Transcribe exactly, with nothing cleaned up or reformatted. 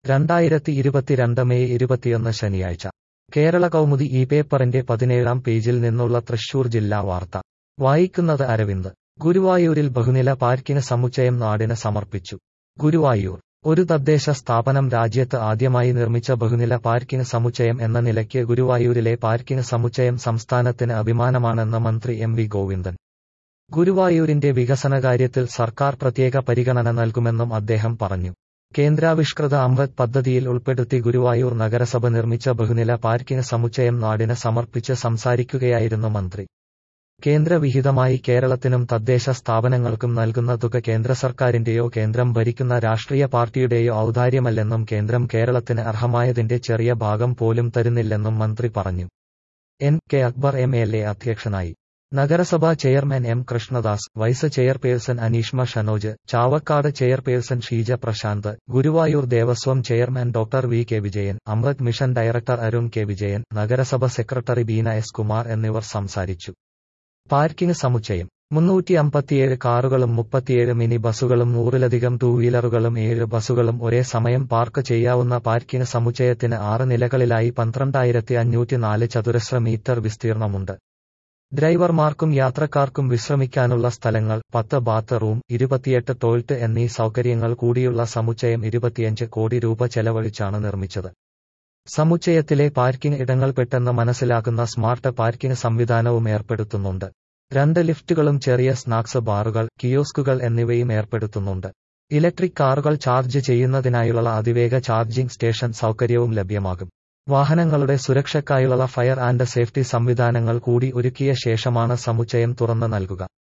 രണ്ടായിരത്തി ഇരുപത്തിരണ്ട് മെയ് ഇരുപത്തിയൊന്ന് ശനിയാഴ്ച കേരള കൗമുദി ഈ പേപ്പറിന്റെ പതിനേഴാം പേജിൽ നിന്നുള്ള തൃശൂർ ജില്ലാ വാർത്ത വായിക്കുന്നത് അരവിന്ദ്. ഗുരുവായൂരിൽ ബഹുനില പാർക്കിംഗ് സമുച്ചയം നാടിന് സമർപ്പിച്ചു. ഗുരുവായൂർ ഒരു തദ്ദേശ സ്ഥാപനം രാജ്യത്ത് ആദ്യമായി നിർമ്മിച്ച ബഹുനില പാർക്കിംഗ് സമുച്ചയം എന്ന നിലയ്ക്ക് ഗുരുവായൂരിലെ പാർക്കിംഗ് സമുച്ചയം സംസ്ഥാനത്തിന് അഭിമാനമാണെന്ന് മന്ത്രി എം വി ഗോവിന്ദൻ. ഗുരുവായൂരിന്റെ വികസനകാര്യത്തിൽ സർക്കാർ പ്രത്യേക പരിഗണന നൽകുമെന്നും അദ്ദേഹം പറഞ്ഞു. കേന്ദ്രാവിഷ്കൃത അമൃത് പദ്ധതിയിൽ ഉൾപ്പെടുത്തി ഗുരുവായൂർ നഗരസഭ നിർമ്മിച്ച ബഹുനില പാർക്കിംഗ് സമുച്ചയം നാടിന് സമർപ്പിച്ച് സംസാരിക്കുകയായിരുന്നു മന്ത്രി. കേന്ദ്രവിഹിതമായി കേരളത്തിനും തദ്ദേശ സ്ഥാപനങ്ങൾക്കും നൽകുന്ന തുക കേന്ദ്ര സർക്കാരിന്റെയോ കേന്ദ്രം ഭരിക്കുന്ന രാഷ്ട്രീയ പാർട്ടിയുടെയോ ഔദാര്യമല്ലെന്നും കേന്ദ്രം കേരളത്തിന് അർഹമായതിന്റെ ചെറിയ ഭാഗം പോലും തരുന്നില്ലെന്നും മന്ത്രി പറഞ്ഞു. N K Akbar M L A അധ്യക്ഷനായി. നഗരസഭാ chairman M Krishnadas, vice chairperson Aneeshma Shanoj, Chavakkad chairperson Sheeja Prashanth, Guruvayur Devaswom chairman doctor V K Vijayan, Amrut mission director Arun K Vijayan, നഗരസഭ സെക്രട്ടറി ബീന എസ് കുമാർ എന്നിവർ സംസാരിച്ചു. പാർക്കിംഗ് സമുച്ചയം മുന്നൂറ്റി അമ്പത്തിയേഴ് കാറുകളും മുപ്പത്തിയേഴ് മിനി ബസുകളും നൂറിലധികം ടൂ വീലറുകളും ഏഴ് ബസുകളും ഒരേ സമയം പാർക്ക് ചെയ്യാവുന്ന പാർക്കിംഗ് സമുച്ചയത്തിന് ആറ് നിലകളിലായി പന്ത്രണ്ടായിരത്തി അഞ്ഞൂറ്റി നാല് ചതുരശ്ര മീറ്റർ വിസ്തീർണമുണ്ട്. ഡ്രൈവർമാർക്കും യാത്രക്കാർക്കും വിശ്രമിക്കാനുള്ള സ്ഥലങ്ങൾ, പത്ത് ബാത്ത് റൂം, ഇരുപത്തിയെട്ട് ടോയ്ലറ്റ് എന്നീ സൗകര്യങ്ങൾ കൂടിയുള്ള സമുച്ചയം ഇരുപത്തിയഞ്ച് കോടി രൂപ ചെലവഴിച്ചാണ് നിർമ്മിച്ചത്. സമുച്ചയത്തിലെ പാർക്കിംഗ് ഇടങ്ങൾ പെട്ടെന്ന് മനസ്സിലാക്കുന്ന സ്മാർട്ട് പാർക്കിംഗ് സംവിധാനവും ഏർപ്പെടുത്തുന്നുണ്ട്. രണ്ട് ലിഫ്റ്റുകളും ചെറിയ സ്നാക്സ് ബാറുകൾ, കിയോസ്കുകൾ എന്നിവയും ഏർപ്പെടുത്തുന്നുണ്ട്. ഇലക്ട്രിക് കാറുകൾ ചാർജ് ചെയ്യുന്നതിനായുള്ള അതിവേഗ ചാർജിംഗ് സ്റ്റേഷൻ സൗകര്യവും ലഭ്യമാകും. വാഹനങ്ങളുടെ സുരക്ഷയ്ക്കായുള്ള ഫയർ ആൻഡ് സേഫ്റ്റി സംവിധാനങ്ങൾ കൂടി ഒരുക്കിയ ശേഷമാണ് സമുച്ചയം തുറന്നു നൽകുക.